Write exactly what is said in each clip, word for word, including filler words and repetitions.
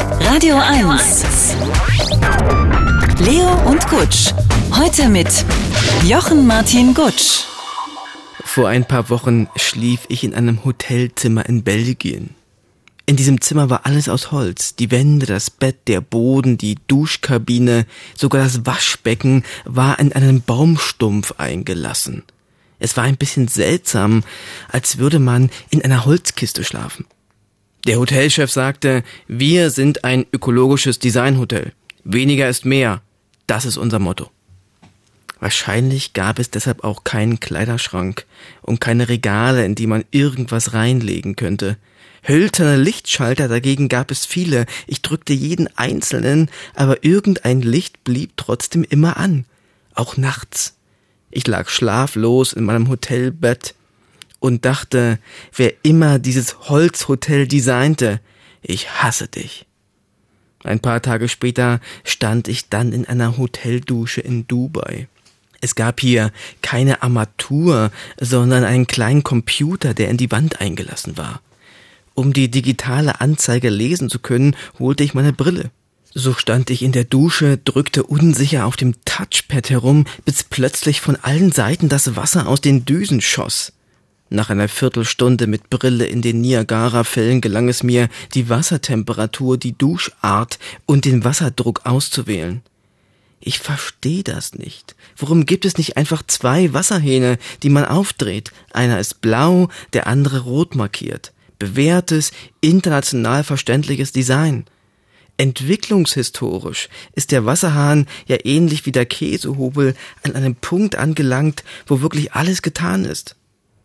Radio eins. Leo und Gutsch. Heute mit Jochen Martin Gutsch. Vor ein paar Wochen schlief ich in einem Hotelzimmer in Belgien. In diesem Zimmer war alles aus Holz. Die Wände, das Bett, der Boden, die Duschkabine, sogar das Waschbecken war in einen Baumstumpf eingelassen. Es war ein bisschen seltsam, als würde man in einer Holzkiste schlafen. Der Hotelchef sagte, wir sind ein ökologisches Designhotel. Weniger ist mehr. Das ist unser Motto. Wahrscheinlich gab es deshalb auch keinen Kleiderschrank und keine Regale, in die man irgendwas reinlegen könnte. Hölzerne Lichtschalter dagegen gab es viele. Ich drückte jeden einzelnen, aber irgendein Licht blieb trotzdem immer an. Auch nachts. Ich lag schlaflos in meinem Hotelbett und dachte, wer immer dieses Holzhotel designte, ich hasse dich. Ein paar Tage später stand ich dann in einer Hoteldusche in Dubai. Es gab hier keine Armatur, sondern einen kleinen Computer, der in die Wand eingelassen war. Um die digitale Anzeige lesen zu können, holte ich meine Brille. So stand ich in der Dusche, drückte unsicher auf dem Touchpad herum, bis plötzlich von allen Seiten das Wasser aus den Düsen schoss. Nach einer Viertelstunde mit Brille in den Niagara-Fällen gelang es mir, die Wassertemperatur, die Duschart und den Wasserdruck auszuwählen. Ich verstehe das nicht. Warum gibt es nicht einfach zwei Wasserhähne, die man aufdreht? Einer ist blau, der andere rot markiert. Bewährtes, international verständliches Design. Entwicklungshistorisch ist der Wasserhahn ja ähnlich wie der Käsehobel an einem Punkt angelangt, wo wirklich alles getan ist.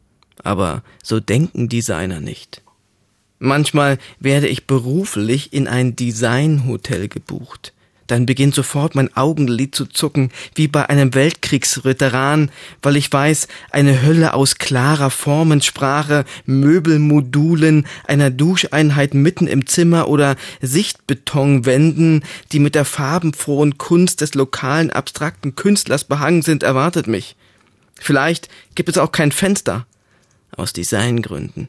Aber so denken Designer nicht. Manchmal werde ich beruflich in ein Designhotel gebucht. Dann beginnt sofort mein Augenlid zu zucken, wie bei einem Weltkriegsveteran, weil ich weiß, eine Hölle aus klarer Formensprache, Möbelmodulen, einer Duscheinheit mitten im Zimmer oder Sichtbetonwänden, die mit der farbenfrohen Kunst des lokalen abstrakten Künstlers behangen sind, erwartet mich. Vielleicht gibt es auch kein Fenster, aus Designgründen.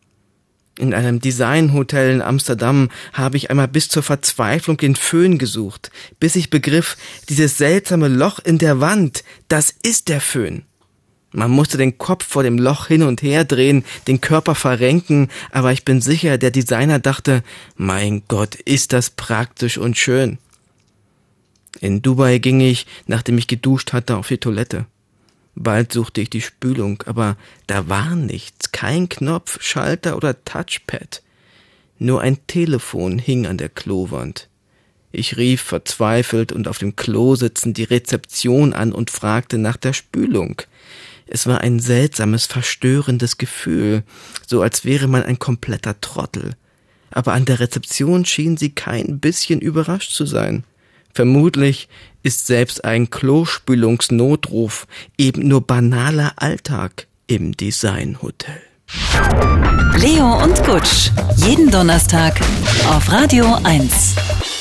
In einem Designhotel in Amsterdam habe ich einmal bis zur Verzweiflung den Föhn gesucht, bis ich begriff, dieses seltsame Loch in der Wand, das ist der Föhn. Man musste den Kopf vor dem Loch hin und her drehen, den Körper verrenken, aber ich bin sicher, der Designer dachte, mein Gott, ist das praktisch und schön. In Dubai ging ich, nachdem ich geduscht hatte, auf die Toilette. Bald suchte ich die Spülung, aber da war nichts, kein Knopf, Schalter oder Touchpad. Nur ein Telefon hing an der Klowand. Ich rief verzweifelt und auf dem Klo sitzend die Rezeption an und fragte nach der Spülung. Es war ein seltsames, verstörendes Gefühl, so als wäre man ein kompletter Trottel. Aber an der Rezeption schien sie kein bisschen überrascht zu sein. Vermutlich ist selbst ein Klospülungsnotruf eben nur banaler Alltag im Designhotel. Leo und Gutsch. Jeden Donnerstag auf Radio eins.